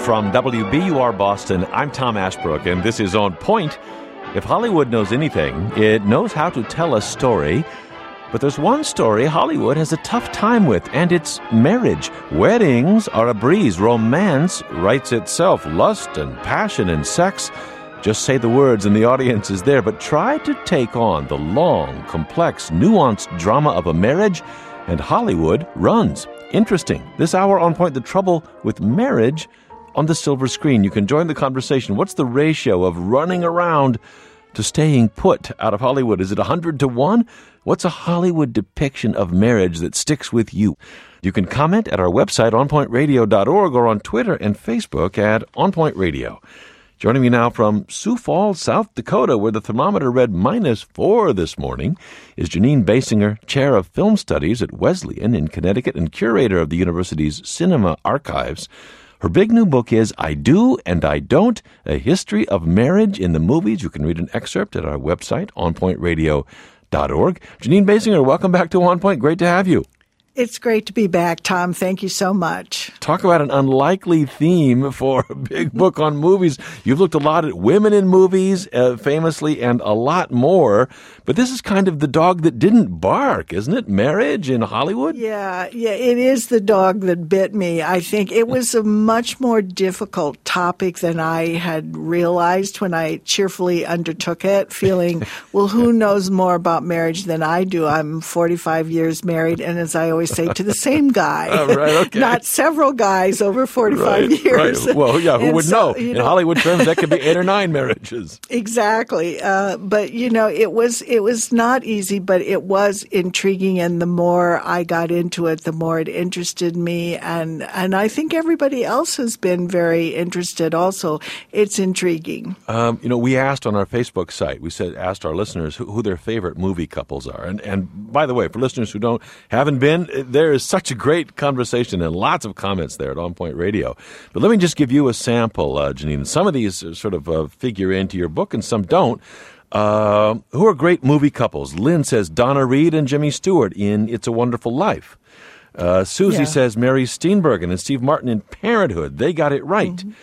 From WBUR Boston, I'm Tom Ashbrook, and this is On Point. If Hollywood knows anything, it knows how to tell a story. But there's one story Hollywood has a tough time with, and it's marriage. Weddings are a breeze. Romance writes itself. Lust and passion and sex. Just say the words and the audience is there. But try to take on the long, complex, nuanced drama of a marriage, and Hollywood runs. Interesting. This hour on Point, the trouble with marriage on the silver screen. You can join the conversation. What's the ratio of running around to staying put out of Hollywood? Is it 100 to 1? What's a Hollywood depiction of marriage that sticks with you? You can comment at our website, onpointradio.org, or on Twitter and Facebook at onpointradio. Joining me now from Sioux Falls, South Dakota, where the thermometer read -4 this morning, is Janine Basinger, Chair of Film Studies at Wesleyan in Connecticut and curator of the university's cinema archives. Her big new book is I Do and I Don't, A History of Marriage in the Movies. You can read an excerpt at our website, onpointradio.org. Janine Basinger, welcome back to On Point. Great to have you. It's great to be back, Tom. Thank you so much. Talk about an unlikely theme for a big book on movies. You've looked a lot at women in movies, famously, and a lot more. But this is kind of the dog that didn't bark, isn't it? Marriage in Hollywood? Yeah, it is the dog that bit me. I think it was a much more difficult topic than I had realized when I cheerfully undertook it, feeling, well, who knows more about marriage than I do? I'm 45 years married, and as I always say, to the same guy. Right, okay. Not several guys over 45 years. Right. Well, yeah, who would know? In Hollywood terms, that could be 8 or 9 marriages. Exactly. But, it was not easy, but it was intriguing. And the more I got into it, the more it interested me. And I think everybody else has been very interested also. It's intriguing. We asked on our Facebook site, asked our listeners who their favorite movie couples are. And by the way, for listeners who haven't been, there is such a great conversation and lots of comments there at On Point Radio. But let me just give you a sample, Janine. Some of these sort of figure into your book and some don't. Who are great movie couples? Lynn says Donna Reed and Jimmy Stewart in It's a Wonderful Life. Susie says Mary Steenburgen and Steve Martin in Parenthood. They got it right. Mm-hmm.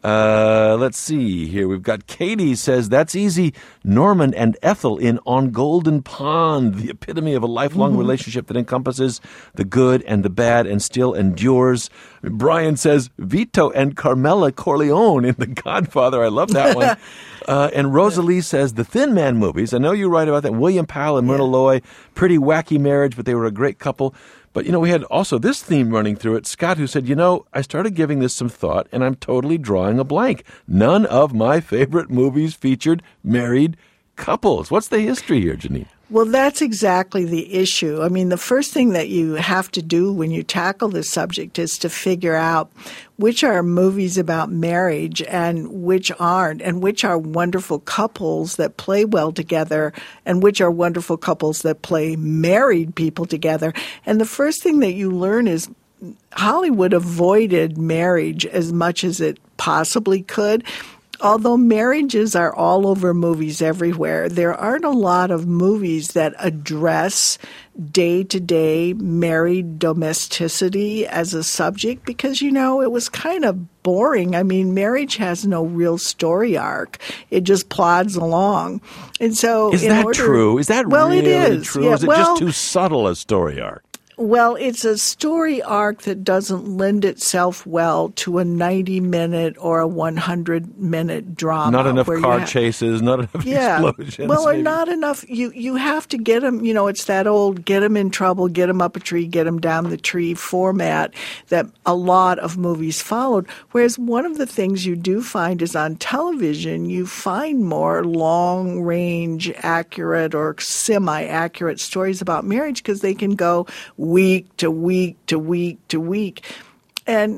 Let's see here. We've got Katie says, that's easy. Norman and Ethel in On Golden Pond, the epitome of a lifelong relationship that encompasses the good and the bad and still endures. Brian says, Vito and Carmela Corleone in The Godfather. I love that one. And Rosalie says, the Thin Man movies. I know you write about that. William Powell and Myrna Loy, pretty wacky marriage, but they were a great couple. But, we had also this theme running through it. Scott, who said, I started giving this some thought, and I'm totally drawing a blank. None of my favorite movies featured married couples. What's the history here, Janine? Well, that's exactly the issue. I mean, the first thing that you have to do when you tackle this subject is to figure out which are movies about marriage and which aren't, and which are wonderful couples that play well together and which are wonderful couples that play married people together. And the first thing that you learn is Hollywood avoided marriage as much as it possibly could. Although marriages are all over movies everywhere, there aren't a lot of movies that address day-to-day married domesticity as a subject because, it was kind of boring. I mean, marriage has no real story arc. It just plods along. And so Is that true? Is that really it is. true? Yeah, Or is it just too subtle a story arc? Well, it's a story arc that doesn't lend itself well to a 90-minute or a 100-minute drama. Not enough car chases, not enough explosions. Well, or not enough. You have to get them, it's that old get them in trouble, get them up a tree, get them down the tree format that a lot of movies followed. Whereas one of the things you do find is on television, you find more long-range, accurate or semi-accurate stories about marriage because they can go week to week to week to week. And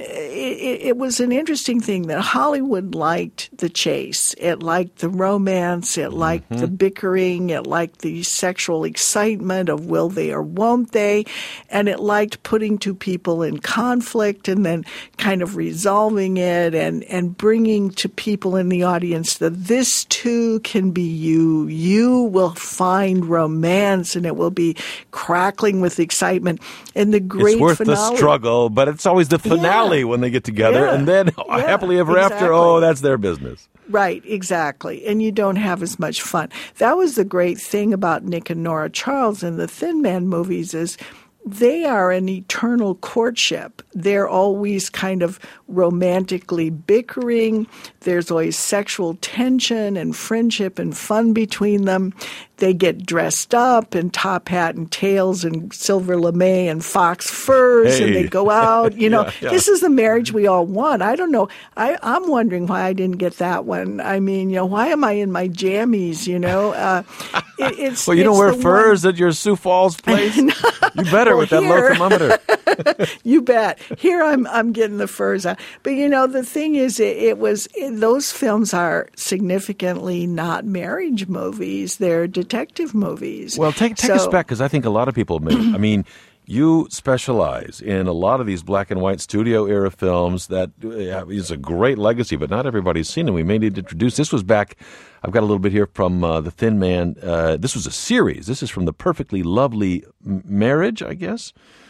it was an interesting thing that Hollywood liked the chase. It liked the romance. It liked the bickering. It liked the sexual excitement of will they or won't they. And it liked putting two people in conflict and then kind of resolving it and bringing to people in the audience that this too can be you. You will find romance and it will be crackling with excitement. And the great finale. It's worth the struggle, but it's always the finale finale when they get together, and then happily ever after, that's their business. Right, exactly. And you don't have as much fun. That was the great thing about Nick and Nora Charles in the Thin Man movies is they are an eternal courtship. They're always kind of romantically bickering. There's always sexual tension and friendship and fun between them. They get dressed up in top hat and tails and silver lame and fox furs, and they go out. This is the marriage we all want. I don't know. I'm wondering why I didn't get that one. I mean, why am I in my jammies, Well, you don't wear furs at your Sioux Falls place? You better with that low thermometer. You bet. Here I'm getting the furs out. But, the thing is, those films are significantly not marriage movies. They're detective movies. Well, take us back, because I think a lot of people, you specialize in a lot of these black and white studio era films that is a great legacy, but not everybody's seen them. We may need to introduce. This was back, I've got a little bit here from The Thin Man. This was a series. This is from The Perfectly Lovely Marriage, I guess.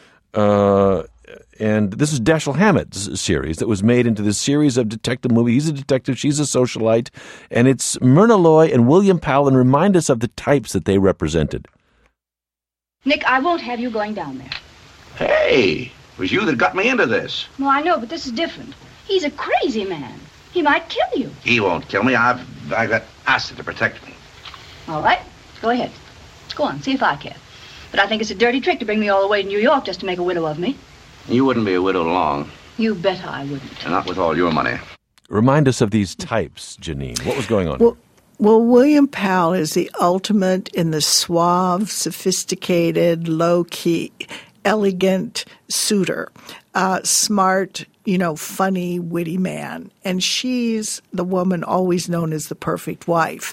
And this is Dashiell Hammett's series that was made into this series of detective movies. He's a detective, she's a socialite, and it's Myrna Loy and William Powell, and remind us of the types that they represented. Nick, I won't have you going down there. Hey, it was you that got me into this. Well, I know, but this is different. He's a crazy man. He might kill you. He won't kill me. I've got acid to protect me. All right, go ahead. Go on, see if I can. But I think it's a dirty trick to bring me all the way to New York just to make a widow of me. You wouldn't be a widow long. You bet I wouldn't. And not with all your money. Remind us of these types, Janine. What was going on? Well, William Powell is the ultimate in the suave, sophisticated, low-key, elegant suitor. Smart, funny, witty man. And she's the woman always known as the perfect wife.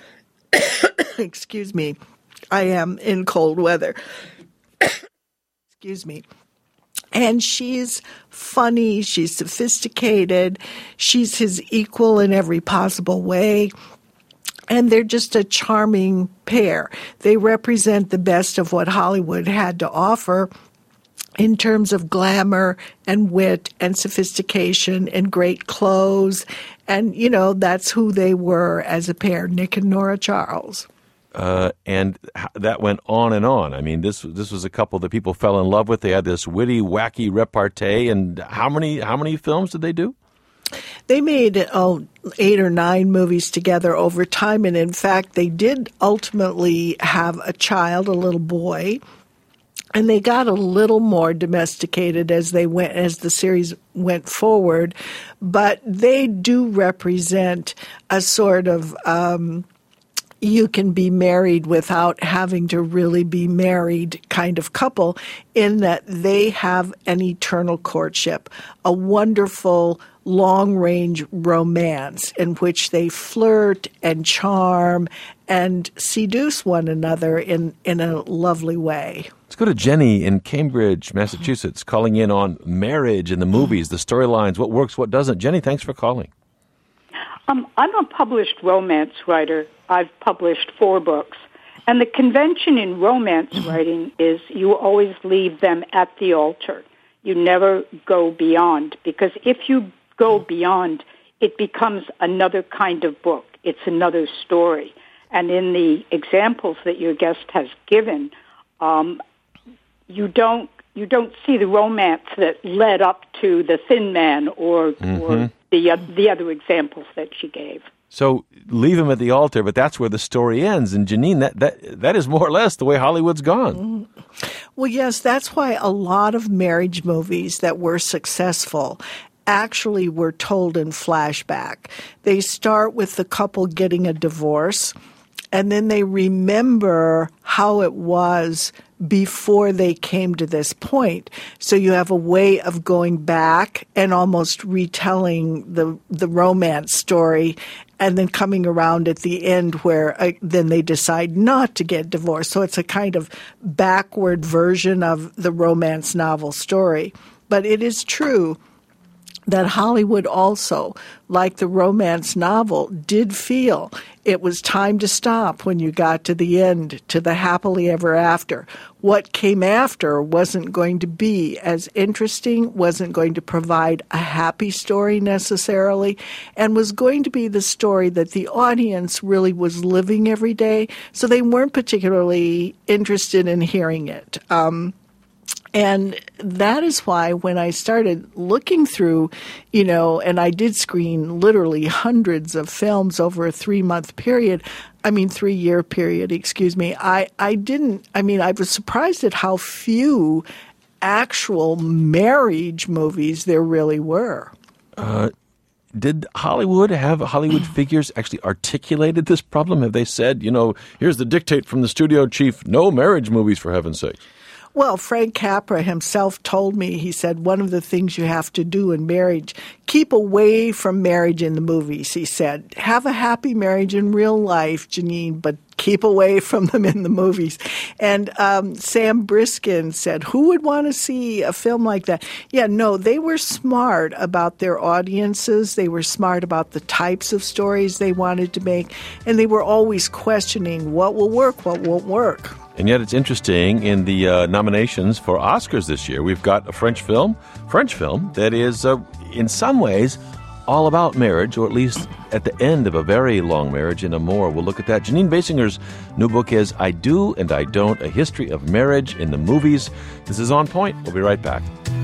Excuse me. I am in cold weather. Excuse me. And she's funny, she's sophisticated, she's his equal in every possible way. And they're just a charming pair. They represent the best of what Hollywood had to offer in terms of glamour and wit and sophistication and great clothes. And, that's who they were as a pair, Nick and Nora Charles. And that went on and on. I mean, this was a couple that people fell in love with. They had this witty, wacky repartee. And how many films did they do? They made 8 or 9 movies together over time. And in fact, they did ultimately have a child, a little boy. And they got a little more domesticated as the series went forward. But they do represent a sort of you can be married without having to really be married kind of couple, in that they have an eternal courtship, a wonderful long-range romance in which they flirt and charm and seduce one another in a lovely way. Let's go to Jenny in Cambridge, Massachusetts, calling in on marriage in the movies, the storylines, what works, what doesn't. Jenny, thanks for calling. I'm a published romance writer. I've published 4 books. And the convention in romance writing is you always leave them at the altar. You never go beyond, because if you go beyond, it becomes another kind of book. It's another story. And in the examples that your guest has given, you don't see the romance that led up to The Thin Man or the other examples that she gave. So leave him at the altar, but that's where the story ends. And Janine, that is more or less the way Hollywood's gone. Well, yes, that's why a lot of marriage movies that were successful actually were told in flashback. They start with the couple getting a divorce, and then they remember how it was before they came to this point. So you have a way of going back and almost retelling the romance story, and then coming around at the end where then they decide not to get divorced. So it's a kind of backward version of the romance novel story. But it is true that Hollywood also, like the romance novel, did feel it was time to stop when you got to the end, to the happily ever after. What came after wasn't going to be as interesting, wasn't going to provide a happy story necessarily, and was going to be the story that the audience really was living every day, so they weren't particularly interested in hearing it. And that is why when I started looking through, and I did screen literally hundreds of films over a 3-year period, I was surprised at how few actual marriage movies there really were. Did Hollywood figures actually articulated this problem? Have they said, here's the dictate from the studio chief, no marriage movies for heaven's sake? Well, Frank Capra himself told me, he said, one of the things you have to do in marriage, keep away from marriage in the movies, he said. Have a happy marriage in real life, Janine, but keep away from them in the movies. And Sam Briskin said, who would want to see a film like that? Yeah, no, they were smart about their audiences. They were smart about the types of stories they wanted to make. And they were always questioning what will work, what won't work. And yet it's interesting, in the nominations for Oscars this year, we've got a French film that is, in some ways, all about marriage, or at least at the end of a very long marriage, in Amour. We'll look at that. Janine Basinger's new book is I Do and I Don't, A History of Marriage in the Movies. This is On Point. We'll be right back.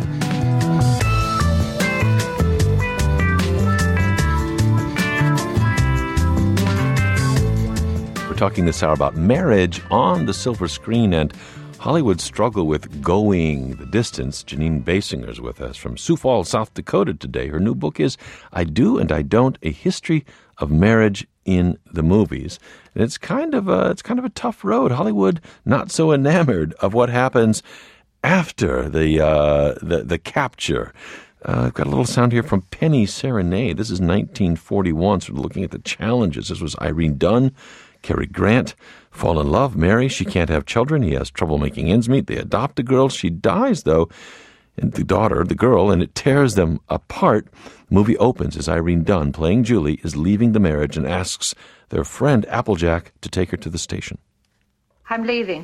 Talking this hour about marriage on the silver screen and Hollywood's struggle with going the distance. Janine Basinger's with us from Sioux Falls, South Dakota today. Her new book is I Do and I Don't, A History of Marriage in the Movies. And it's kind of a tough road. Hollywood not so enamored of what happens after the capture. I've got a little sound here from Penny Serenade. This is 1941, so we're looking at the challenges. This was Irene Dunne, Cary Grant, fall in love, marry. She can't have children. He has trouble making ends meet. They adopt a girl. She dies, though, and the girl, and it tears them apart. The movie opens as Irene Dunne, playing Julie, is leaving the marriage and asks their friend Applejack to take her to the station. I'm leaving.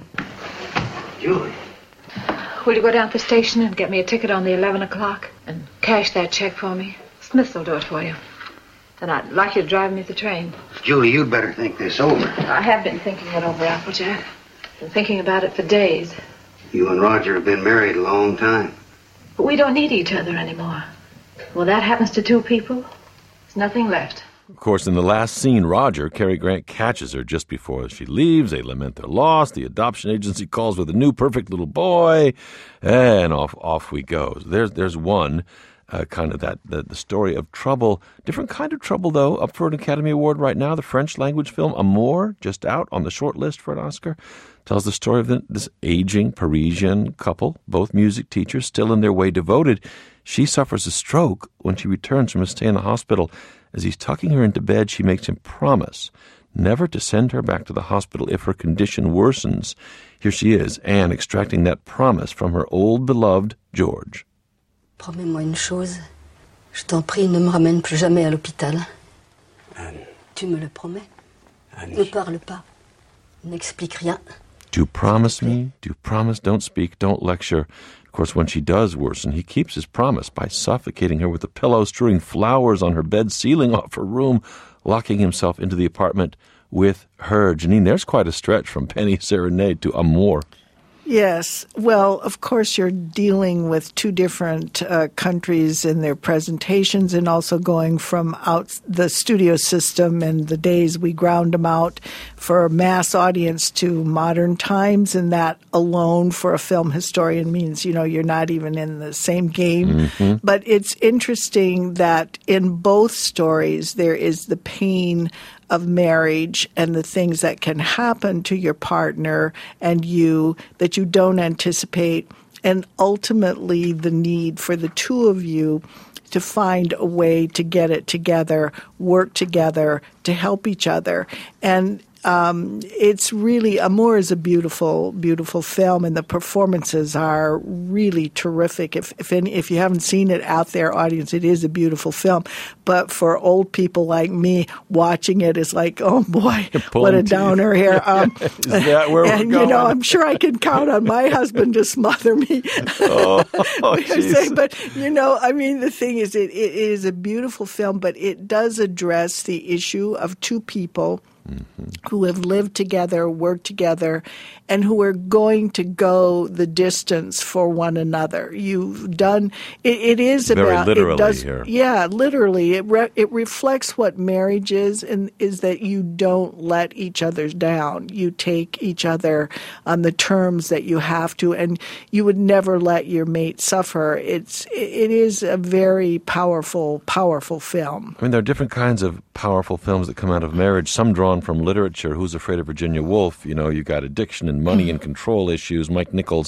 Julie. Will you go down to the station and get me a ticket on the 11 o'clock and cash that check for me? Smith will do it for you. Then I'd like you to drive me to the train. Julie, you'd better think this over. I have been thinking it over, Applejack. Been thinking about it for days. You and Roger have been married a long time. But we don't need each other anymore. When that happens to two people, there's nothing left. Of course, in the last scene, Roger, Cary Grant, catches her just before she leaves. They lament their loss. The adoption agency calls with a new perfect little boy. And off we go. There's one. Kind of the story of trouble. Different kind of trouble, though, up for an Academy Award right now. The French language film Amour, just out on the short list for an Oscar, tells the story of this aging Parisian couple, both music teachers, still in their way devoted. She suffers a stroke when she returns from a stay in the hospital. As he's tucking her into bed, she makes him promise never to send her back to the hospital if her condition worsens. Here she is, Anne, extracting that promise from her old beloved George. Promets-moi une chose. Je t'en prie, ne me ramène plus jamais à l'hôpital. Anne. Tu me le promets? Annie. Ne parle pas. N'explique rien. Do promise me? Do promise? Don't speak. Don't lecture. Of course, when she does worsen, he keeps his promise by suffocating her with a pillow, strewing flowers on her bed, sealing off her room, locking himself into the apartment with her. Janine, there's quite a stretch from Penny Serenade to Amour. Yes. Well, of course, you're dealing with two different countries in their presentations, and also going from out the studio system and the days we ground them out for a mass audience to modern times. And that alone for a film historian means, you're not even in the same game. Mm-hmm. But it's interesting that in both stories there is the pain of marriage and the things that can happen to your partner and you that you don't anticipate, and ultimately the need for the two of you to find a way to get it together, work together, to help each other. And it's really, Amour is a beautiful, beautiful film, and the performances are really terrific. If you haven't seen it out there, audience, it is a beautiful film. But for old people like me, watching it is like, oh boy, what a downer here. Is that where we're going? I'm sure I can count on my husband to smother me. But, the thing is, it is a beautiful film, but it does address the issue of two people who have lived together, worked together, and who are going to go the distance for one another. You've done it is very about literally it does, here. Yeah, literally, it reflects what marriage is, and is that you don't let each other down. You take each other on the terms that you have to, and you would never let your mate suffer. It is a very powerful film. I mean, there are different kinds of powerful films that come out of marriage, some drawn from literature. Who's Afraid of Virginia Woolf? You got addiction and money and control issues. Mike Nichols,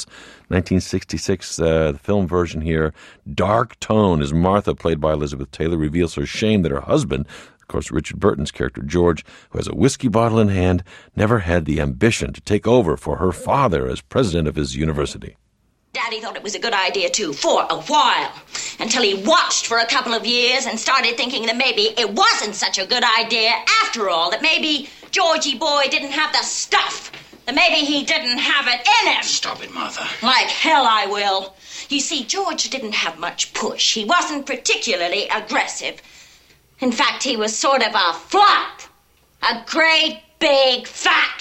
1966, the film version here. Dark tone as Martha, played by Elizabeth Taylor, reveals her shame that her husband, of course Richard Burton's character George, who has a whiskey bottle in hand, never had the ambition to take over for her father as president of his university. Daddy thought it was a good idea, too, for a while, until he watched for a couple of years and started thinking that maybe it wasn't such a good idea after all, that maybe Georgie boy didn't have the stuff, that maybe he didn't have it in him. Stop it, Martha. Like hell I will. You see, George didn't have much push. He wasn't particularly aggressive. In fact, he was sort of a flat. A great, big, fat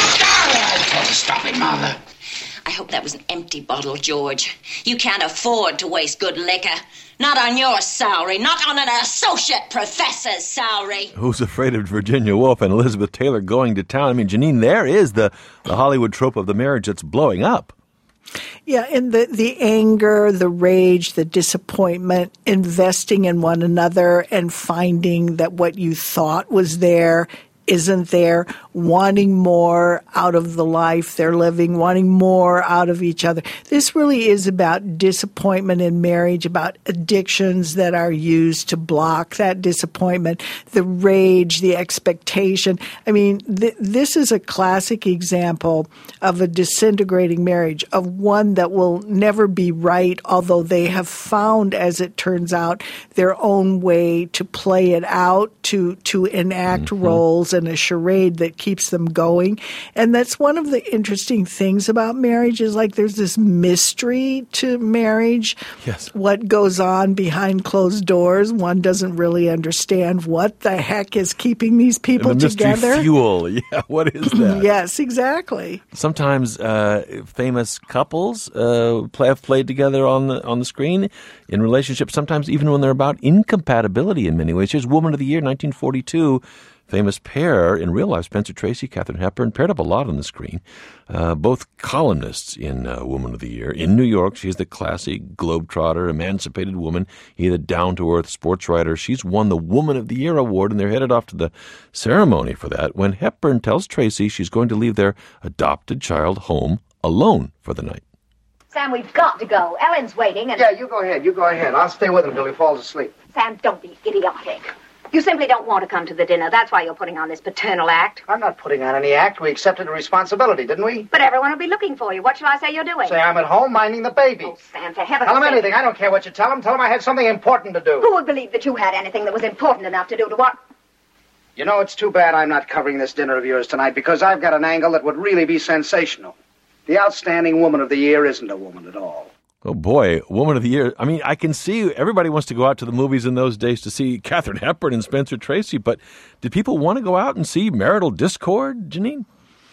flat. Stop it, Martha. I hope that was an empty bottle, George. You can't afford to waste good liquor. Not on your salary, not on an associate professor's salary. Who's Afraid of Virginia Woolf and Elizabeth Taylor going to town? I mean, Janine, there is the Hollywood trope of the marriage that's blowing up. Yeah, and the anger, the rage, the disappointment, investing in one another and finding that what you thought was there isn't there, wanting more out of the life they're living, wanting more out of each other. This really is about disappointment in marriage, about addictions that are used to block that disappointment, the rage, the expectation. I mean, this is a classic example of a disintegrating marriage, of one that will never be right, although they have found, as it turns out, their own way to play it out, to enact roles and a charade that keeps them going. And that's one of the interesting things about marriage, is like there's this mystery to marriage. Yes. What goes on behind closed doors. One doesn't really understand what the heck is keeping these people and the together. Mystery fuel. Yeah, what is that? Yes, exactly. Sometimes famous couples have played together on the screen in relationships, sometimes even when they're about incompatibility in many ways. Here's Woman of the Year, 1942. Famous pair in real life, Spencer Tracy, Katharine Hepburn, paired up a lot on the screen. Both columnists in Woman of the Year. In New York, she's the classy globetrotter, emancipated woman. He's the down-to-earth sports writer. She's won the Woman of the Year award, and they're headed off to the ceremony for that when Hepburn tells Tracy she's going to leave their adopted child home alone for the night. Sam, we've got to go. Ellen's waiting, and... Yeah, you go ahead. I'll stay with him till he falls asleep. Sam, don't be idiotic. You simply don't want to come to the dinner. That's why you're putting on this paternal act. I'm not putting on any act. We accepted a responsibility, didn't we? But everyone will be looking for you. What shall I say you're doing? Say I'm at home minding the baby. Oh, Sam, for heaven's Tell him sake. anything. I don't care what you tell him. Tell him I had something important to do. Who would believe that you had anything that was important enough to do to what? You know, it's too bad I'm not covering this dinner of yours tonight, because I've got an angle that would really be sensational. The outstanding Woman of the Year isn't a woman at all. Oh, boy, Woman of the Year. I mean, I can see everybody wants to go out to the movies in those days to see Katharine Hepburn and Spencer Tracy, but did people want to go out and see marital discord, Janine?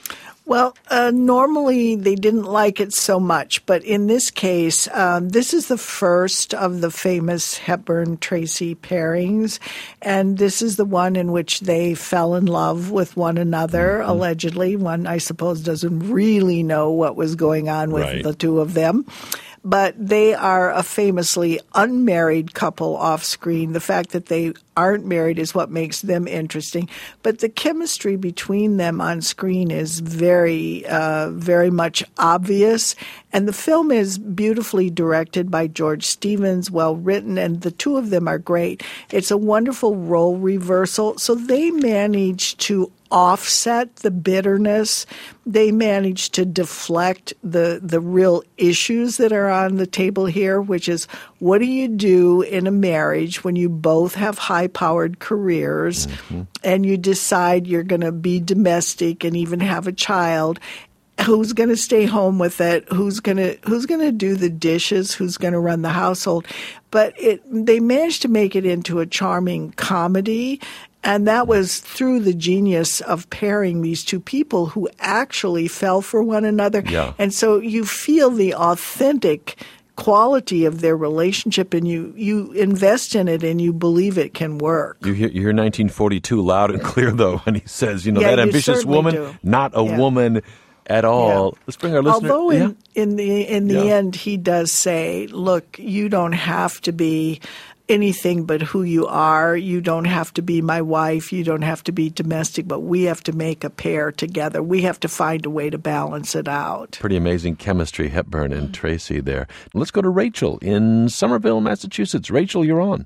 Well, normally they didn't like it so much, but in this case, this is the first of the famous Hepburn-Tracy pairings, and this is the one in which they fell in love with one another, allegedly. One, I suppose, doesn't really know what was going on with the two of them. But they are a famously unmarried couple off screen. The fact that they aren't married is what makes them interesting. But the chemistry between them on screen is very, very much obvious. And the film is beautifully directed by George Stevens, well written, and the two of them are great. It's a wonderful role reversal. So they manage to offset the bitterness. They manage to deflect the real issues that are on the table here, which is, what do you do in a marriage when you both have high-powered careers and you decide you're going to be domestic and even have a child? Who's going to stay home with it? Who's going to do the dishes? Who's going to run the household? But they managed to make it into a charming comedy. And that was through the genius of pairing these two people who actually fell for one another. Yeah. And so you feel the authentic quality of their relationship, and you invest in it and you believe it can work. You hear 1942 loud and clear, though, when he says, that ambitious woman, not a woman at all. Yeah. Let's bring our listener. Although in the end, he does say, look, you don't have to be anything but who you are. You don't have to be my wife. You don't have to be domestic, but we have to make a pair together. We have to find a way to balance it out. Pretty amazing chemistry, Hepburn and Tracy there. Let's go to Rachel in Somerville, Massachusetts. Rachel, you're on.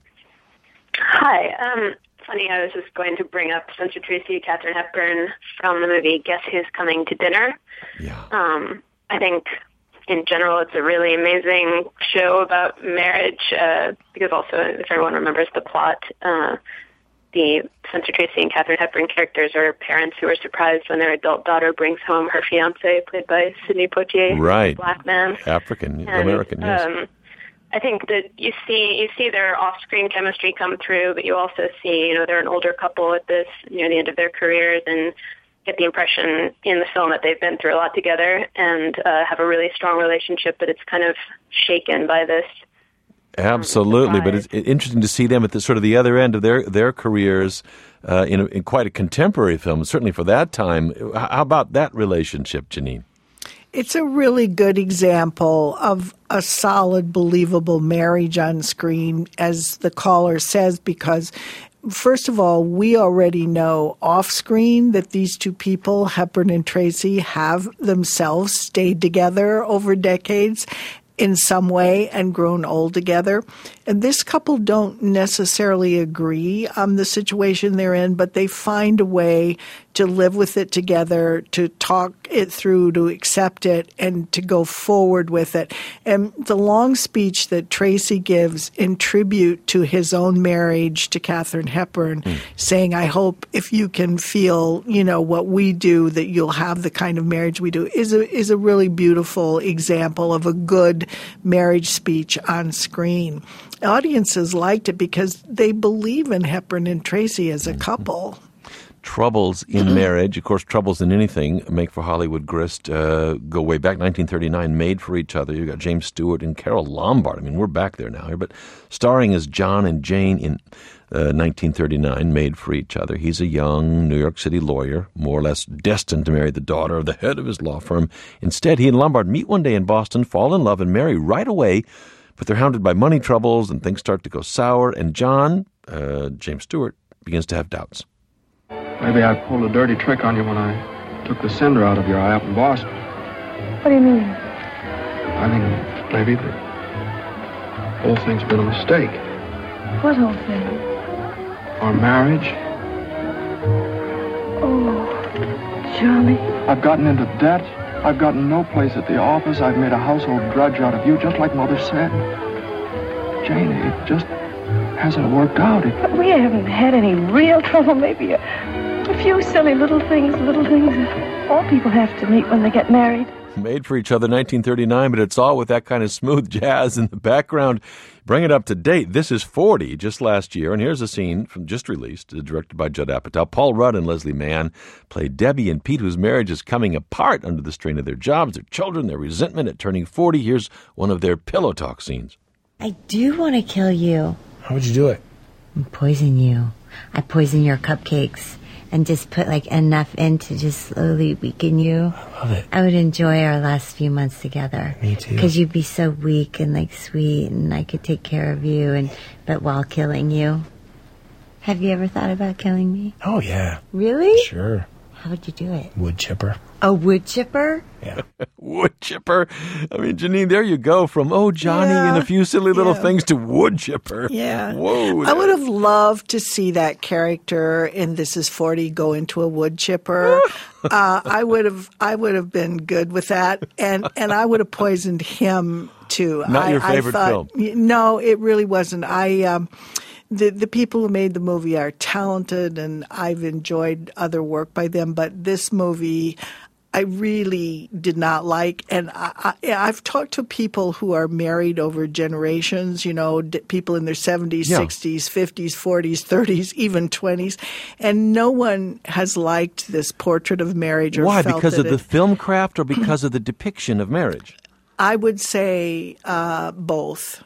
Hi. Funny, I was just going to bring up Spencer Tracy, Katharine Hepburn from the movie Guess Who's Coming to Dinner. Yeah. I think in general, it's a really amazing show about marriage, because also, if everyone remembers the plot, the Spencer Tracy and Katharine Hepburn characters are parents who are surprised when their adult daughter brings home her fiancé, played by Sidney Poitier, right. a black man. African-American, yes. I think that you see their off-screen chemistry come through, but you also see, they're an older couple at this, near the end of their careers, and get the impression in the film that they've been through a lot together and have a really strong relationship, but it's kind of shaken by this. Absolutely, but it's interesting to see them at the sort of the other end of their careers in quite a contemporary film, certainly for that time. How about that relationship, Janine? It's a really good example of a solid, believable marriage on screen, as the caller says, because first of all, we already know off-screen that these two people, Hepburn and Tracy, have themselves stayed together over decades in some way and grown old together. And this couple don't necessarily agree on the situation they're in, but they find a way to live with it together, to talk it through, to accept it, and to go forward with it. And the long speech that Tracy gives in tribute to his own marriage to Katharine Hepburn, saying, I hope if you can feel, what we do, that you'll have the kind of marriage we do, is a really beautiful example of a good marriage speech on screen. Audiences liked it because they believe in Hepburn and Tracy as a couple. Troubles in marriage, of course, troubles in anything make for Hollywood grist. Go way back, 1939, Made for Each Other. You got James Stewart and Carole Lombard. I mean, we're back there now here, but starring as John and Jane in 1939, Made for Each Other. He's a young New York City lawyer, more or less destined to marry the daughter of the head of his law firm. Instead, he and Lombard meet one day in Boston, fall in love, and marry right away. But they're hounded by money troubles, and things start to go sour. And John, James Stewart, begins to have doubts. Maybe I pulled a dirty trick on you when I took the cinder out of your eye up in Boston. What do you mean? I think maybe the whole thing's been a mistake. What whole thing? Our marriage. Oh, Johnny. I've gotten into debt. I've gotten no place at the office. I've made a household drudge out of you, just like Mother said. Jane, it just hasn't worked out. But we haven't had any real trouble. Maybe a few silly little things all people have to meet when they get married. Made for Each Other, 1939, but it's all with that kind of smooth jazz in the background. Bring it up to date. This is 40, just last year, and here's a scene from just released, directed by Judd Apatow. Paul Rudd and Leslie Mann play Debbie and Pete, whose marriage is coming apart under the strain of their jobs, their children, their resentment at turning 40. Here's one of their pillow talk scenes. I do want to kill you. How would you do it? Poison you. I poison your cupcakes and just put enough in to just slowly weaken you. I love it. I would enjoy our last few months together. Me too. Because you'd be so weak and sweet, and I could take care of you, but while killing you. Have you ever thought about killing me? Oh, yeah. Really? Sure. How would you do it? Wood chipper. A wood chipper? Yeah. Wood chipper. I mean, Janine, there you go from, Johnny and a few silly little things to wood chipper. Yeah. Whoa. I would have loved to see that character in This Is 40 go into a wood chipper. I would have been good with that. And I would have poisoned him too. Not your favorite film. No, it really wasn't. The people who made the movie are talented, and I've enjoyed other work by them. But this movie, I really did not like. And I've talked to people who are married over generations, people in their 70s, 60s, 50s, 40s, 30s, even 20s. And no one has liked this portrait of marriage. Or Why? Felt Because of that the film craft or because of the depiction of marriage? I would say both.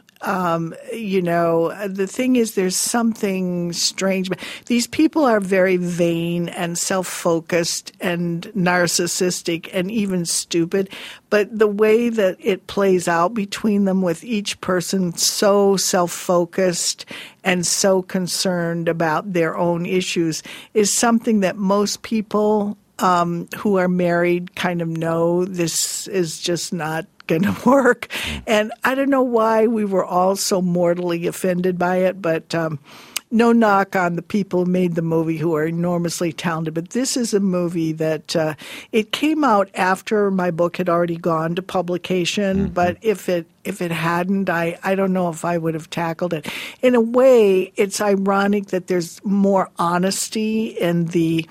The thing is, there's something strange. These people are very vain and self-focused and narcissistic and even stupid. But the way that it plays out between them, with each person so self-focused and so concerned about their own issues, is something that most people who are married kind of know this is just not going to work. And I don't know why we were all so mortally offended by it, but no knock on the people who made the movie, who are enormously talented. But this is a movie that it came out after my book had already gone to publication. Mm-hmm. But if it hadn't, I don't know if I would have tackled it. In a way, it's ironic that there's more honesty in the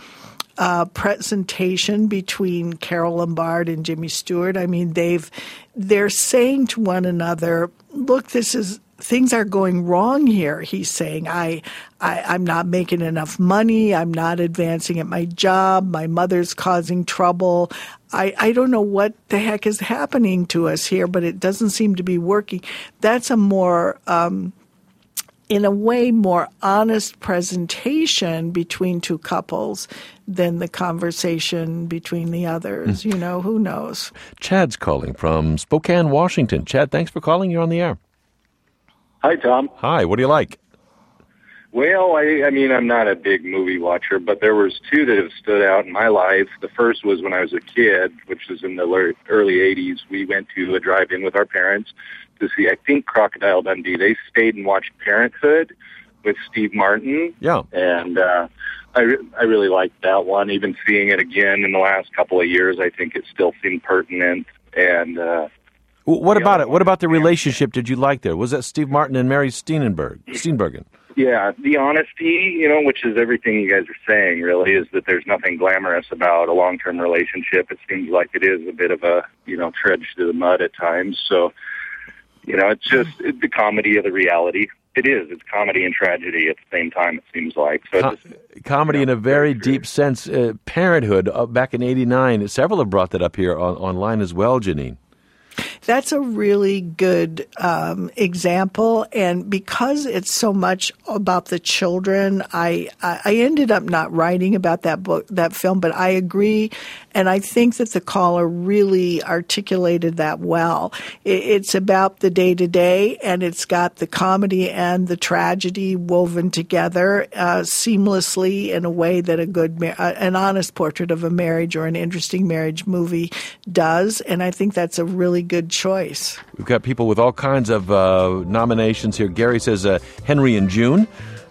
presentation between Carole Lombard and Jimmy Stewart. I mean, they're saying to one another, look, things are going wrong here. He's saying, I'm not making enough money. I'm not advancing at my job. My mother's causing trouble. I don't know what the heck is happening to us here, but it doesn't seem to be working. That's a more in a way, more honest presentation between two couples than the conversation between the others. Who knows? Chad's calling from Spokane, Washington. Chad, thanks for calling. You're on the air. Hi, Tom. Hi, what do you like? Well, I mean, I'm not a big movie watcher, but there was two that have stood out in my life. The first was when I was a kid, which was in the early 80s. We went to a drive-in with our parents to see, I think, Crocodile Dundee. They stayed and watched Parenthood with Steve Martin. Yeah. And I really liked that one. Even seeing it again in the last couple of years, I think it still seemed pertinent. And what about it? What about the relationship did you like there? Was that Steve Martin and Mary Steenburgen? Yeah, the honesty, which is everything you guys are saying, really, is that there's nothing glamorous about a long-term relationship. It seems like it is a bit of a, trudge through the mud at times. So, it's just the comedy of the reality. It is. It's comedy and tragedy at the same time, it seems like. So comedy in a very deep sense. Parenthood, back in '89, several have brought that up here online as well, Janine. That's a really good example, and because it's so much about the children, I ended up not writing about that film, but I agree, and I think that the caller really articulated that well. It's about the day-to-day, and it's got the comedy and the tragedy woven together seamlessly in a way that an honest portrait of a marriage or an interesting marriage movie does, and I think that's a really good choice. We've got people with all kinds of nominations here. Gary says Henry and June.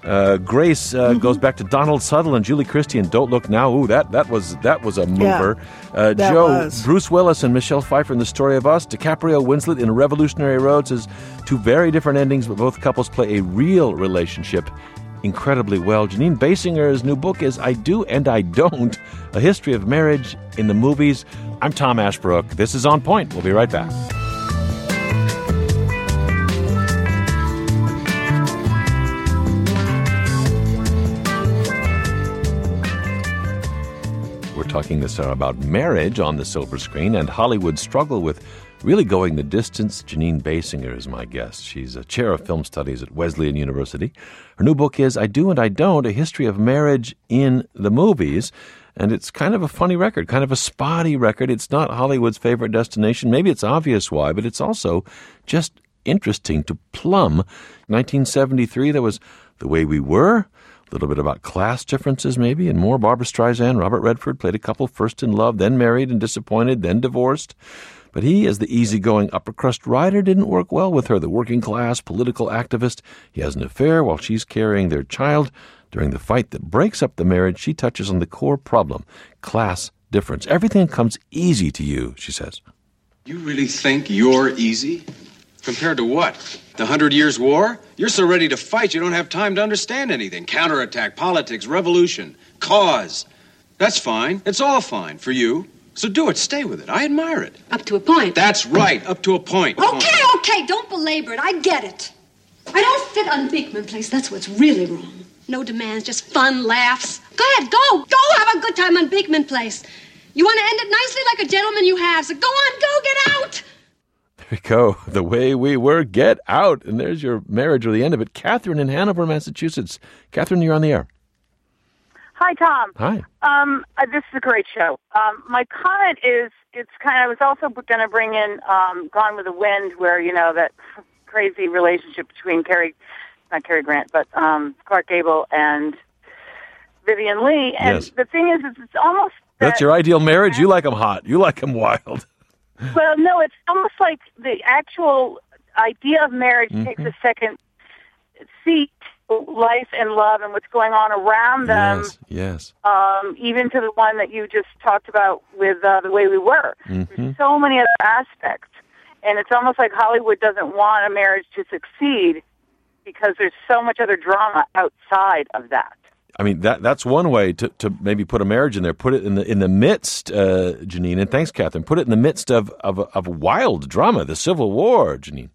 Grace goes back to Donald Sutherland, Julie Christie, and Don't Look Now. Ooh, that was a mover. Yeah, Joe, Bruce Willis and Michelle Pfeiffer in The Story of Us. DiCaprio, Winslet in A Revolutionary Road says two very different endings, but both couples play a real relationship incredibly well. Janine Basinger's new book is I Do and I Don't, A History of Marriage in the Movies. I'm Tom Ashbrook. This is On Point. We'll be right back. We're talking this hour about marriage on the silver screen and Hollywood's struggle with really going the distance. Janine Basinger is my guest. She's a chair of film studies at Wesleyan University. Her new book is I Do and I Don't, A History of Marriage in the Movies. And it's kind of a funny record, kind of a spotty record. It's not Hollywood's favorite destination. Maybe it's obvious why, but it's also just interesting to plumb. 1973, there was The Way We Were, A little bit about class differences, maybe, and more. Barbra Streisand, Robert Redford played a couple first in love, then married and disappointed, then divorced. But he, as the easygoing upper-crust writer, didn't work well with her, the working-class political activist. He has an affair while she's carrying their child. During the fight that breaks up the marriage, she touches on the core problem, class difference. Everything comes easy to you, she says. You really think you're easy? Compared to what? The 100 Years' War? You're so ready to fight you don't have time to understand anything. Counterattack, politics, revolution, cause. That's fine. It's all fine for you. So do it. Stay with it. I admire it. Up to a point. That's right. Up to a point. Okay. Don't belabor it. I get it. I don't fit on Beekman Place. That's what's really wrong. No demands, just fun, laughs. Go ahead, go. Go have a good time on Beekman Place. You want to end it nicely like a gentleman you have, so go on, go, get out. There we go. The way we were, get out. And there's your marriage or the end of it. Catherine in Hanover, Massachusetts. Catherine, you're on the air. Hi, Tom. Hi. This is a great show. My comment is, I was also going to bring in Gone with the Wind, where, that crazy relationship between not Cary Grant, but Clark Gable and Vivian Leigh. And yes. The thing is, it's almost... That's your ideal marriage? You like them hot. You like them wild. Well, no, it's almost like the actual idea of marriage takes a second seat. Life and love and what's going on around them. Yes. Even to the one that you just talked about with The Way We Were. There's so many other aspects. And it's almost like Hollywood doesn't want a marriage to succeed because there's so much other drama outside of that. I mean, that's one way to maybe put a marriage in there. Put it in the midst, Janine, and thanks, Catherine. Put it in the midst of wild drama, the Civil War, Janine.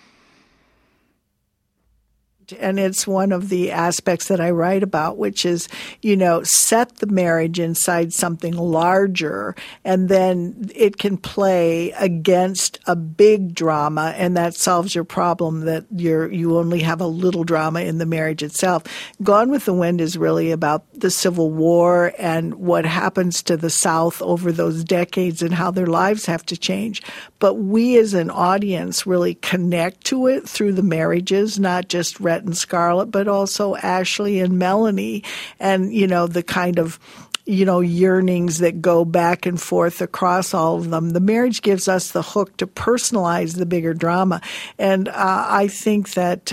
And it's one of the aspects that I write about, which is, set the marriage inside something larger, and then it can play against a big drama, and that solves your problem that you only have a little drama in the marriage itself. Gone with the Wind is really about the Civil War and what happens to the South over those decades and how their lives have to change. But we as an audience really connect to it through the marriages, not just Rhett and Scarlett, but also Ashley and Melanie, and, the kind of, yearnings that go back and forth across all of them. The marriage gives us the hook to personalize the bigger drama. And I think that,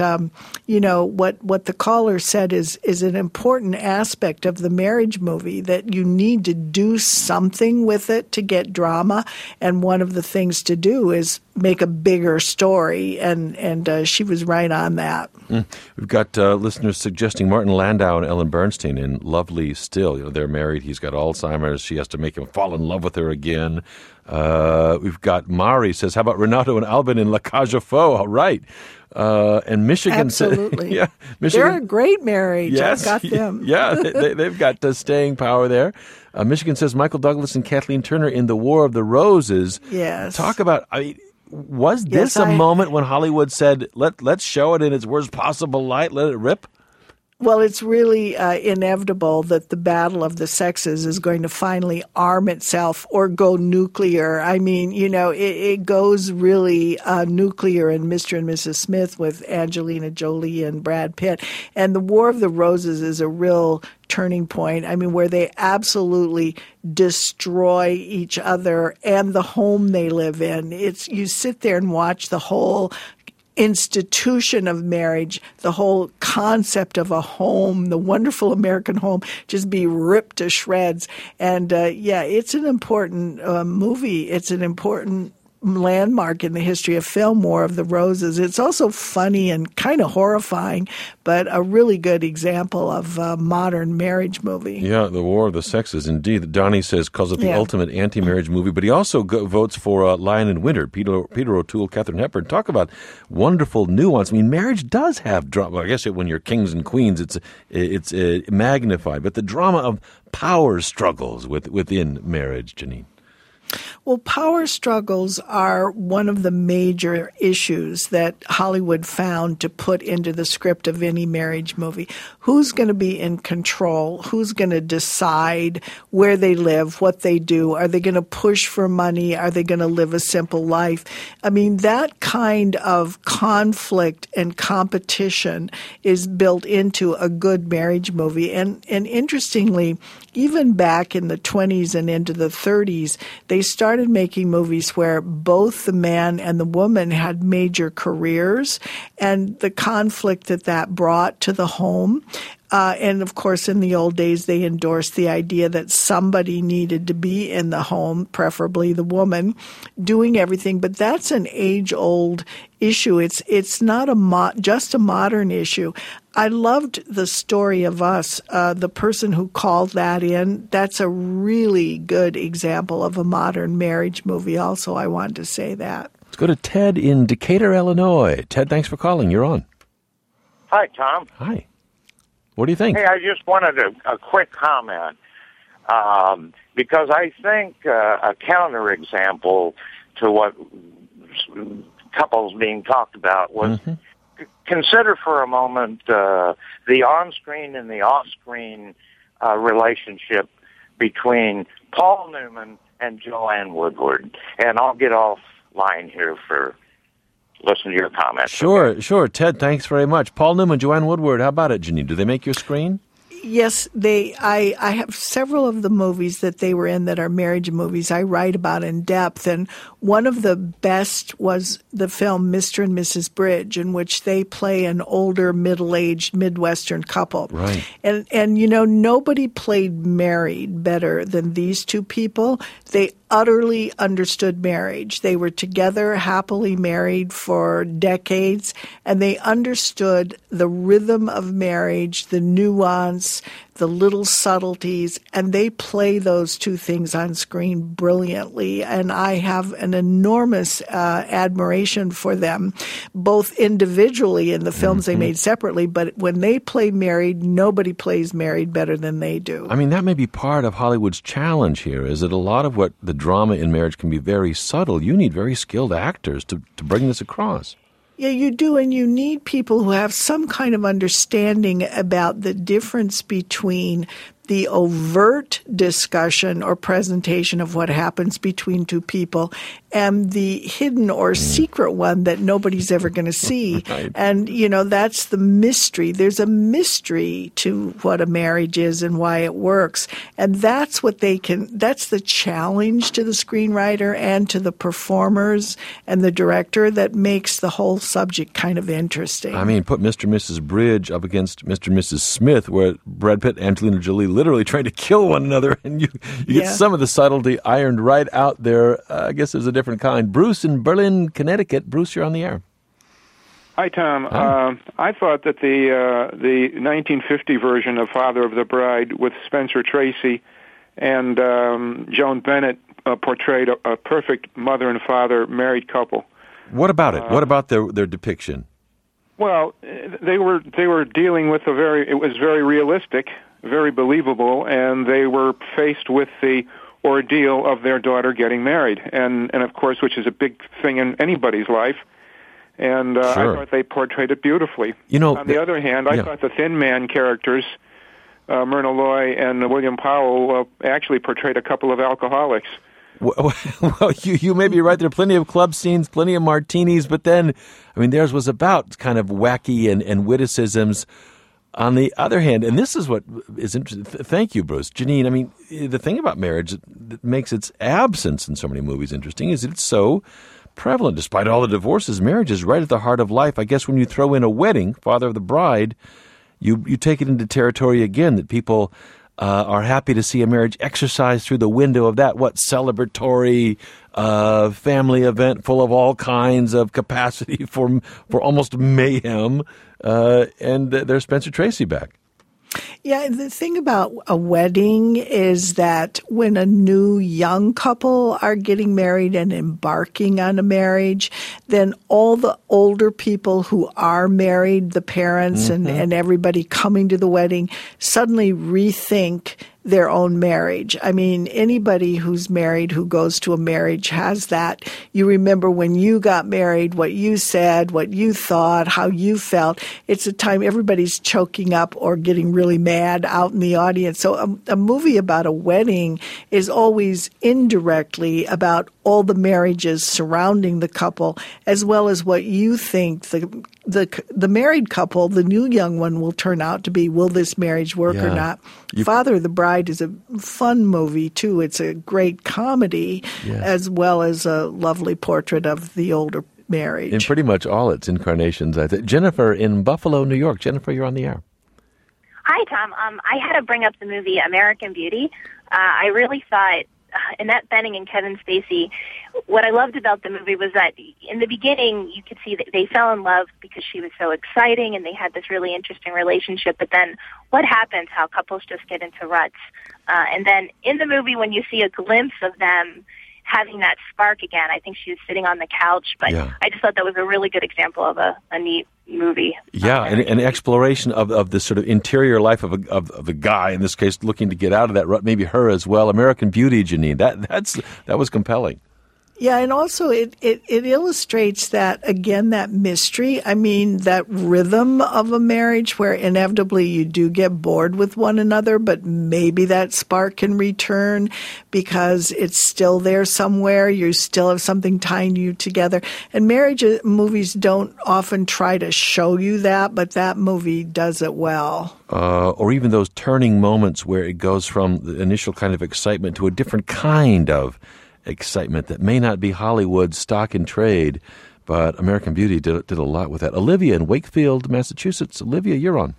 what the caller said is an important aspect of the marriage movie, that you need to do something with it to get drama. And one of the things to do is make a bigger story. And she was right on that. We've got listeners suggesting Martin Landau and Ellen Bernstein in Lovely Still. They're married. He's got Alzheimer's. She has to make him fall in love with her again. We've got Mari says, how about Renato and Albin in La Cage aux Folles? All right. And Michigan Absolutely. says, Michigan, they're a great marriage. Yes, I've got them. Yeah, they've got staying power there. Michigan says Michael Douglas and Kathleen Turner in The War of the Roses. Yes. Talk about... was this a moment when Hollywood said, let's show it in its worst possible light, let it rip? Well, it's really inevitable that the battle of the sexes is going to finally arm itself or go nuclear. I mean, it goes really nuclear in Mr. and Mrs. Smith with Angelina Jolie and Brad Pitt. And The War of the Roses is a real turning point. I mean, where they absolutely destroy each other and the home they live in. You sit there and watch the whole institution of marriage, the whole concept of a home, the wonderful American home, just be ripped to shreds. And it's an important movie. It's an important landmark in the history of film, War of the Roses. It's also funny and kind of horrifying, but a really good example of a modern marriage movie. Yeah, The War of the Sexes, indeed. Donnie says, calls it the ultimate anti-marriage movie, but he also votes for Lion in Winter, Peter O'Toole, Katharine Hepburn. Talk about wonderful nuance. I mean, marriage does have drama. I guess when you're kings and queens, it's magnified, but the drama of power struggles within marriage, Janine. Well, power struggles are one of the major issues that Hollywood found to put into the script of any marriage movie. Who's going to be in control? Who's going to decide where they live, what they do? Are they going to push for money? Are they going to live a simple life? I mean, that kind of conflict and competition is built into a good marriage movie. And interestingly, even back in the 20s and into the 30s, they started making movies where both the man and the woman had major careers, and the conflict that brought to the home. And of course, in the old days, they endorsed the idea that somebody needed to be in the home, preferably the woman, doing everything. But that's an age-old issue. It's not just a modern issue. I loved the story of Us. The person who called that in, that's a really good example of a modern marriage movie also. I wanted to say that. Let's go to Ted in Decatur, Illinois. Ted, thanks for calling. You're on. Hi, Tom. Hi. What do you think? Hey, I just wanted a quick comment because I think a counterexample to what couples being talked about was consider for a moment the on-screen and the off-screen relationship between Paul Newman and Joanne Woodward. And I'll get offline here for listen to your comments. Sure. Ted, thanks very much. Paul Newman, Joanne Woodward, how about it, Janine? Do they make your screen? Yes, I have several of the movies that they were in that are marriage movies I write about in depth, and one of the best was the film Mr. and Mrs. Bridge, in which they play an older, middle-aged Midwestern couple. Right. And you know, nobody played married better than these two people. They utterly understood marriage. They were together, happily married for decades, and they understood the rhythm of marriage, the nuance, the little subtleties, and they play those two things on screen brilliantly. And I have an enormous admiration for them, both individually in the films they made separately, but when they play married, nobody plays married better than they do. I mean, that may be part of Hollywood's challenge here, is that a lot of what the drama in marriage can be very subtle. You need very skilled actors to bring this across. Yeah, you do, and you need people who have some kind of understanding about the difference between the overt discussion or presentation of what happens between two people and the hidden or secret one that nobody's ever going to see. Right. And, you know, that's the mystery. There's a mystery to what a marriage is and why it works. And that's what that's the challenge to the screenwriter and to the performers and the director that makes the whole subject kind of interesting. I mean, put Mr. and Mrs. Bridge up against Mr. and Mrs. Smith, where Brad Pitt and Angelina Jolie literally trying to kill one another, and you get some of the subtlety ironed right out there. I guess there's a different kind. Bruce in Berlin, Connecticut. Bruce, you're on the air. Hi, Tom. Hi. I thought that the 1950 version of Father of the Bride with Spencer Tracy and Joan Bennett portrayed a perfect mother and father married couple. What about it? What about their depiction? Well, they were dealing with it was very realistic, very believable, and they were faced with the ordeal of their daughter getting married, and of course, which is a big thing in anybody's life. And I thought they portrayed it beautifully. You know, on the other hand, I thought the Thin Man characters, Myrna Loy and William Powell, actually portrayed a couple of alcoholics. Well, you may be right. There are plenty of club scenes, plenty of martinis, but then, I mean, theirs was about kind of wacky and witticisms. On the other hand, and this is what is interesting. Thank you, Bruce. Janine, I mean, the thing about marriage that makes its absence in so many movies interesting is that it's so prevalent. Despite all the divorces, marriage is right at the heart of life. I guess when you throw in a wedding, Father of the Bride, you take it into territory again that people are happy to see a marriage exercised through the window of that, celebratory family event full of all kinds of capacity for almost mayhem. And there's Spencer Tracy back. Yeah, the thing about a wedding is that when a new young couple are getting married and embarking on a marriage, then all the older people who are married, the parents and everybody coming to the wedding, suddenly rethink their own marriage. I mean, anybody who's married who goes to a marriage has that. You remember when you got married, what you said, what you thought, how you felt. It's a time everybody's choking up or getting really mad out in the audience. So a movie about a wedding is always indirectly about all the marriages surrounding the couple, as well as what you think the married couple, the new young one, will turn out to be. Will this marriage work or not? Father of the Bride is a fun movie, too. It's a great comedy, as well as a lovely portrait of the older marriage. In pretty much all its incarnations, I think. Jennifer in Buffalo, New York. Jennifer, you're on the air. Hi, Tom. I had to bring up the movie American Beauty. I really thought Annette Bening and Kevin Spacey, what I loved about the movie was that in the beginning you could see that they fell in love because she was so exciting and they had this really interesting relationship. But then what happens, how couples just get into ruts. And then in the movie when you see a glimpse of them having that spark again, I think she was sitting on the couch. But I just thought that was a really good example of a neat movie. Yeah, an exploration of the sort of interior life of a guy, in this case, looking to get out of that rut, maybe her as well. American Beauty, Janine, that was compelling. Yeah, and also it illustrates that, again, that mystery. I mean, that rhythm of a marriage where inevitably you do get bored with one another, but maybe that spark can return because it's still there somewhere. You still have something tying you together. And marriage movies don't often try to show you that, but that movie does it well. Or even those turning moments where it goes from the initial kind of excitement to a different kind of excitement that may not be Hollywood's stock in trade, but American Beauty did a lot with that. Olivia in Wakefield, Massachusetts. Olivia, you're on.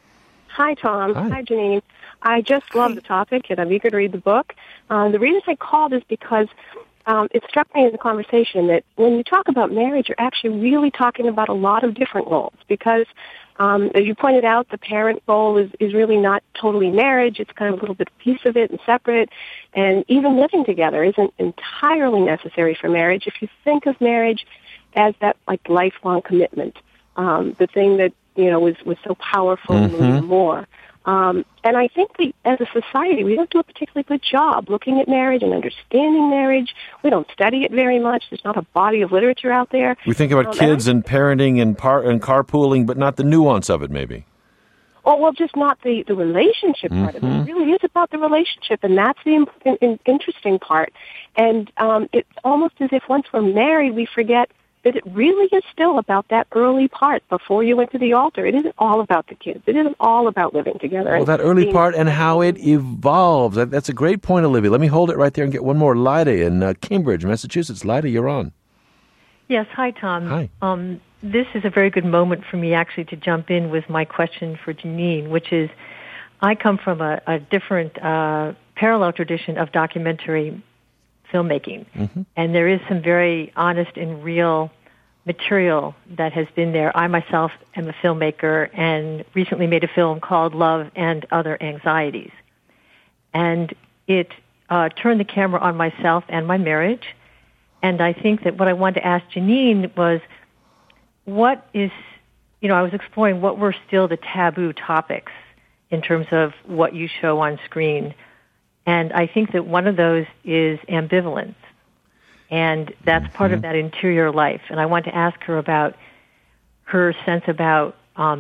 Hi, Tom. Hi, Janine. I just love the topic, and I'm eager to read the book. The reason I called is because it struck me in the conversation that when you talk about marriage, you're actually really talking about a lot of different roles because as you pointed out, the parent role is really not totally marriage. It's kind of a little bit piece of it and separate. And even living together isn't entirely necessary for marriage. If you think of marriage as that like lifelong commitment, the thing that, was so powerful and even more. And I think as a society, we don't do a particularly good job looking at marriage and understanding marriage. We don't study it very much. There's not a body of literature out there. We think about kids and parenting and carpooling, but not the nuance of it, maybe. Oh, well, just not the relationship part of it. It really is about the relationship, and that's the interesting part. And it's almost as if once we're married, we forget that it really is still about that early part before you went to the altar. It isn't all about the kids. It isn't all about living together. Well, that early part and how it evolves. That's a great point, Olivia. Let me hold it right there and get one more. Lyda in Cambridge, Massachusetts. Lyda, you're on. Yes. Hi, Tom. Hi. This is a very good moment for me, actually, to jump in with my question for Janine, which is, I come from a different parallel tradition of documentary filmmaking. And there is some very honest and real material that has been there. I myself am a filmmaker and recently made a film called Love and Other Anxieties. And it turned the camera on myself and my marriage. And I think that what I wanted to ask Janine was, what is, I was exploring what were still the taboo topics in terms of what you show on screen. And I think that one of those is ambivalence. And that's part of that interior life. And I want to ask her about her sense about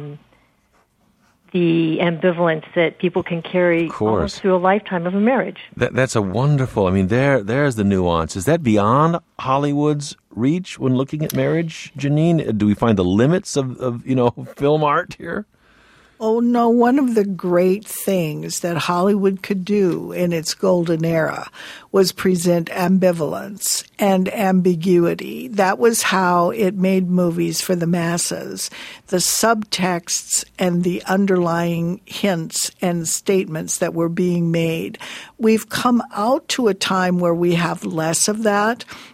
the ambivalence that people can carry almost through a lifetime of a marriage. That's a wonderful, there's the nuance. Is that beyond Hollywood's reach when looking at marriage, Janine? Do we find the limits of film art here? Oh, no, one of the great things that Hollywood could do in its golden era was present ambivalence and ambiguity. That was how it made movies for the masses. The subtexts and the underlying hints and statements that were being made. We've come out to a time where we have less of that,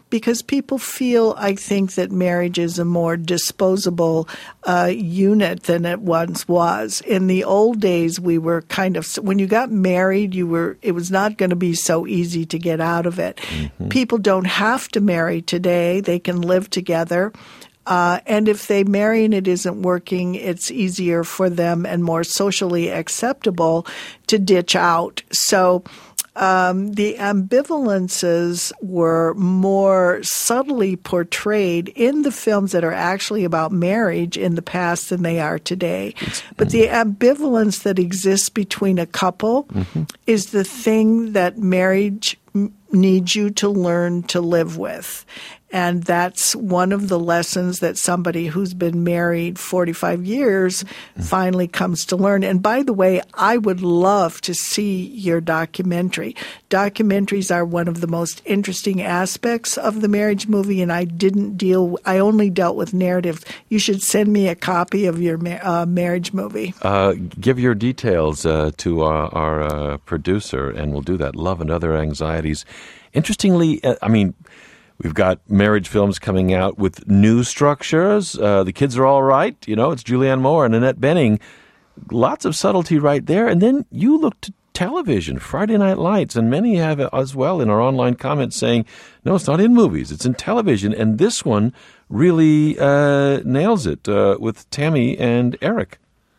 because people feel, I think, that marriage is a more disposable unit than it once was. In the old days, we were kind of, when you got married, it was not going to be so easy to get out of it. Mm-hmm. People don't have to marry today. They can live together. And if they marry and it isn't working, it's easier for them and more socially acceptable to ditch out. So the ambivalences were more subtly portrayed in the films that are actually about marriage in the past than they are today. But the ambivalence that exists between a couple is the thing that marriage needs you to learn to live with. And that's one of the lessons that somebody who's been married 45 years finally comes to learn. And by the way, I would love to see your documentary. Documentaries are one of the most interesting aspects of the marriage movie, and I only dealt with narratives. You should send me a copy of your marriage movie. Give your details to our producer, and we'll do that. Love and Other Anxieties. Interestingly, we've got marriage films coming out with new structures. The kids are all right. It's Julianne Moore and Annette Bening. Lots of subtlety right there. And then you look to television, Friday Night Lights, and many have as well in our online comments saying, no, it's not in movies, it's in television. And this one really nails it with Tammy and Eric.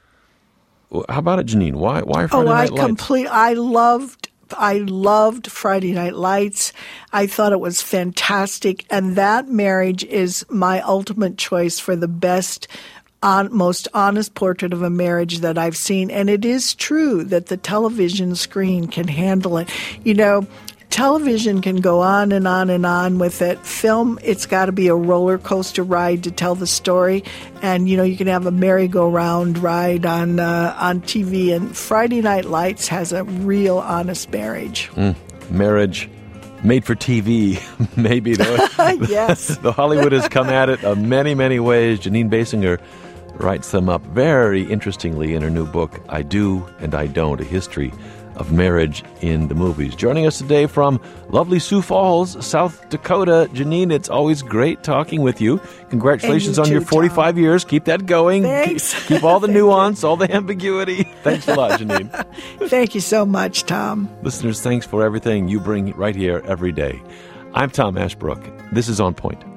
How about it, Janine? Why Friday Night Lights? I loved Friday Night Lights. I thought it was fantastic. And that marriage is my ultimate choice for the best, most honest portrait of a marriage that I've seen. And it is true that the television screen can handle it. Television can go on and on and on with it. Film, it's got to be a roller coaster ride to tell the story. And, you can have a merry-go-round ride on TV. And Friday Night Lights has a real honest marriage. Marriage made for TV, maybe. Yes. The Hollywood has come at it many, many ways. Janine Basinger writes them up very interestingly in her new book, I Do and I Don't, A History of Marriage in the Movies. Joining us today from lovely Sioux Falls, South Dakota. Janine, it's always great talking with you. Congratulations on your 45 years. Keep that going. Thanks. Keep all the nuance, all the ambiguity. Thanks a lot, Janine. Thank you so much, Tom. Listeners, thanks for everything you bring right here every day. I'm Tom Ashbrook. This is On Point.